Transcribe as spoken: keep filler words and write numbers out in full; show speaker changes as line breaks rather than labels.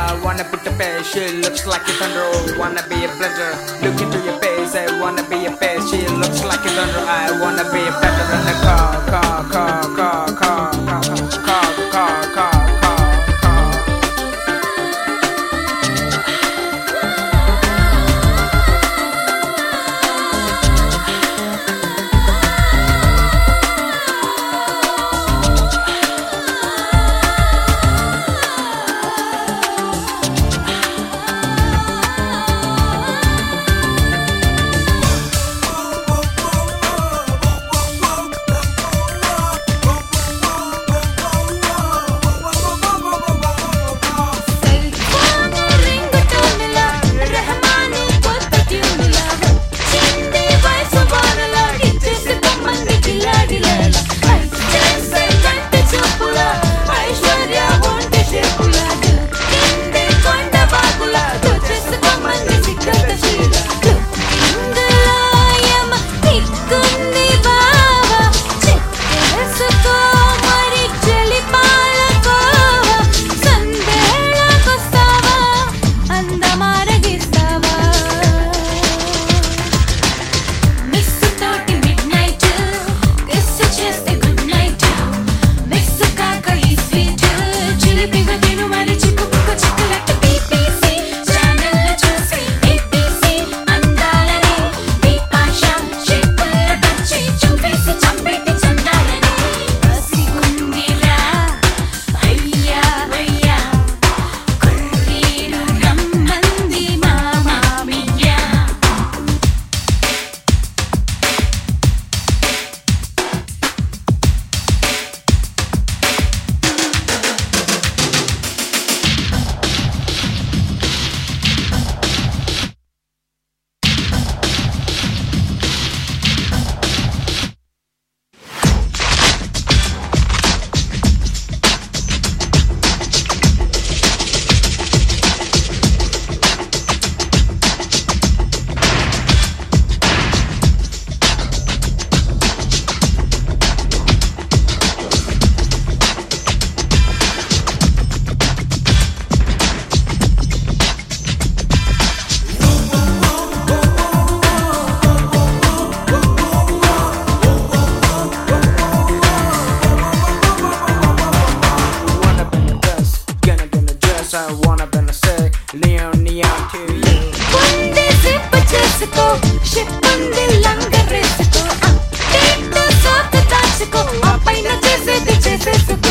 I wanna put the face, she looks like a thunder. Wanna be a pleasure, look into your face. I wanna be a face, she looks like a thunder. I wanna be a better than a car, car, car, car, car, car, car, car, car, car. I wanna be say Leon Neon to you.
One day zip chesko, ship undi langar resko. Take the soft touch ko, apai na chese de chese